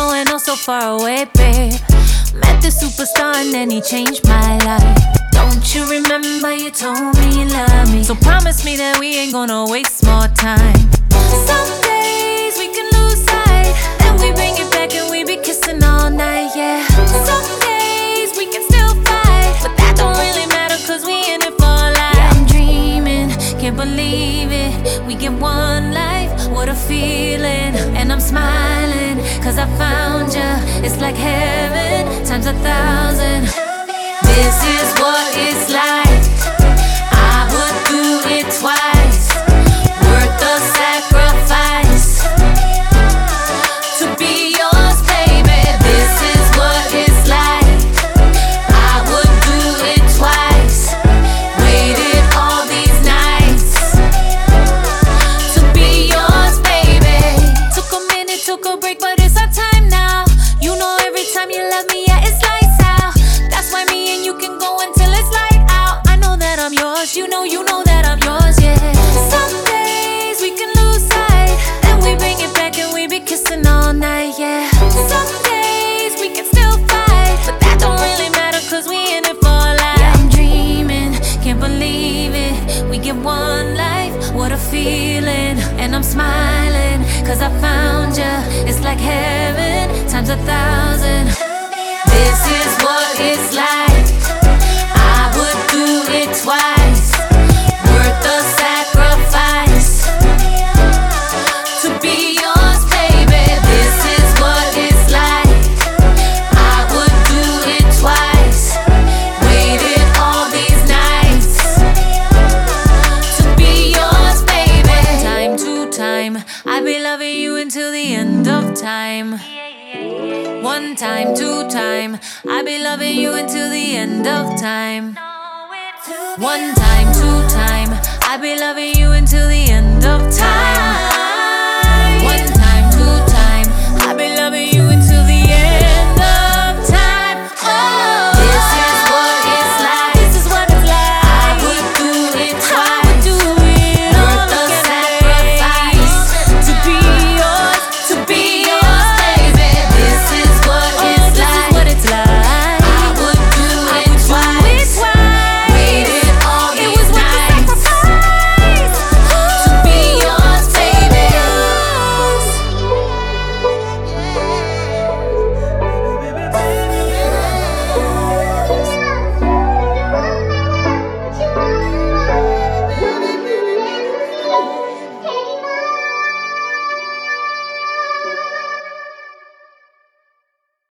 going oh so far away, babe. Met the superstar and then he changed my life. Don't you remember you told me you love me? So promise me that we ain't gonna waste more time. Some days we can lose sight, then we bring it back and we be kissing all night, yeah. Some days we can still fight, but that don't really matter cause we in it for life. Yeah, I'm dreaming, can't believe it. We get one life, what a feeling. And I'm smiling cause I found ya. It's like heaven times 1,000. This is what it's like. I would do it twice. Worth the sacrifice to be yours, baby. This is what it's like. I would do it twice. Waited all these nights to be yours, baby. Took a minute, took a break, but it's our time now. You know every time you love me, yeah, it's lights out. That's why me and you can go until it's light out. I know that I'm yours, you know that I'm yours, yeah. Some days we can lose sight, then we bring it back and we be kissing all night, yeah. Some days we can still fight, but that don't really matter cause we in it for life. Yeah, I'm dreaming, can't believe it. We get one life, what a feeling. And I'm smiling cause I found ya. It's like heaven times 1,000. This is what it's like. I would do it twice. Worth the sacrifice to be yours, baby. This is what it's like. I would do it twice. Waited all these nights to be yours, baby. Time to time, I be loving you until the end of time. One time, two time, I be loving you until the end of time. One time, two time, I be loving you until the end of time.